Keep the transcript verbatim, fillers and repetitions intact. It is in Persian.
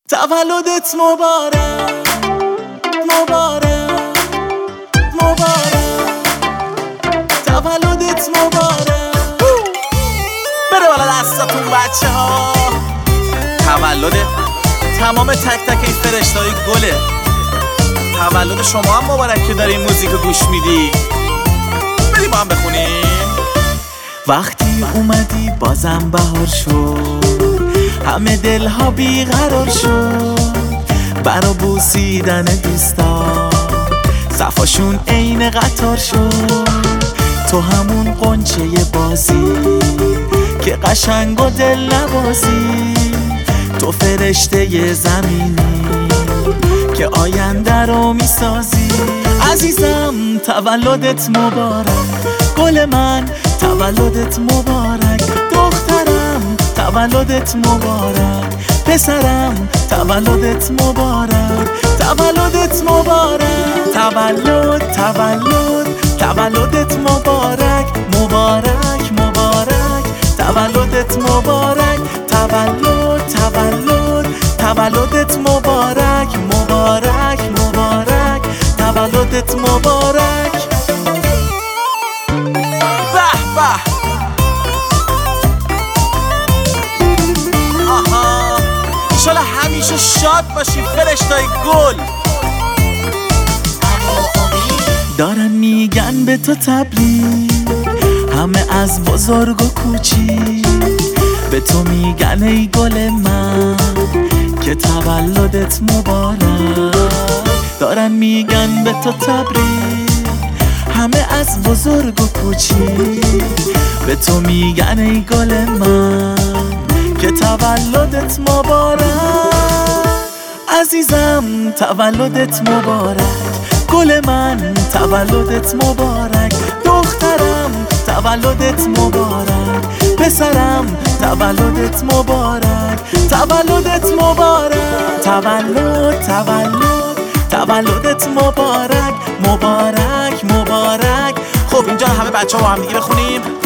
تولدت مبارک مبارک مبارک تولدت مبارک. بره بالا دستاتون بچه ها. تولد تمام تک تک این فرشتای گله. تولد شما هم مبارک که دارین موزیک گوش میدی. بریم با هم بخونیم. وقتی اومدی بازم بهار شد، همه دلها بیقرار شد برا بوسیدن دوستا، صفاشون عین قطار شد. تو همون قنچه بازی که قشنگ و دل نوازی، تو فرشته زمینی که آینده رو میسازی. عزیزم تولدت مبارک، گل من تولدت مبارک، دخترم تولدت مبارک، پسرم تولدت مبارک، تولدت مبارک، تولد تولد تولدت مبارک، مبارک مبارک تولدت مبارک، تولد تولد تولدت مبارک، مبارک مبارک تولدت مبارک. به به آها، انشالله همیشه شاد باشی فرشتای گل. دارن میگن به تو تبریک، همه از بزرگ و کوچیک به تو میگن ای گل من که تولدت مبارک. دارن میگن به تو تبریک، همه از بزرگ و کوچیک به تو میگن ای گل من که تولدت مبارک. عزیزم تولدت مبارک، گل من تولدت مبارک، دخترم تولدت مبارک، پسرم تولدت مبارک، تولدت مبارک، تولد تولد تولدت مبارک، مبارک مبارک. خب اینجا همه بچه ها با هم دیگه بخونیم.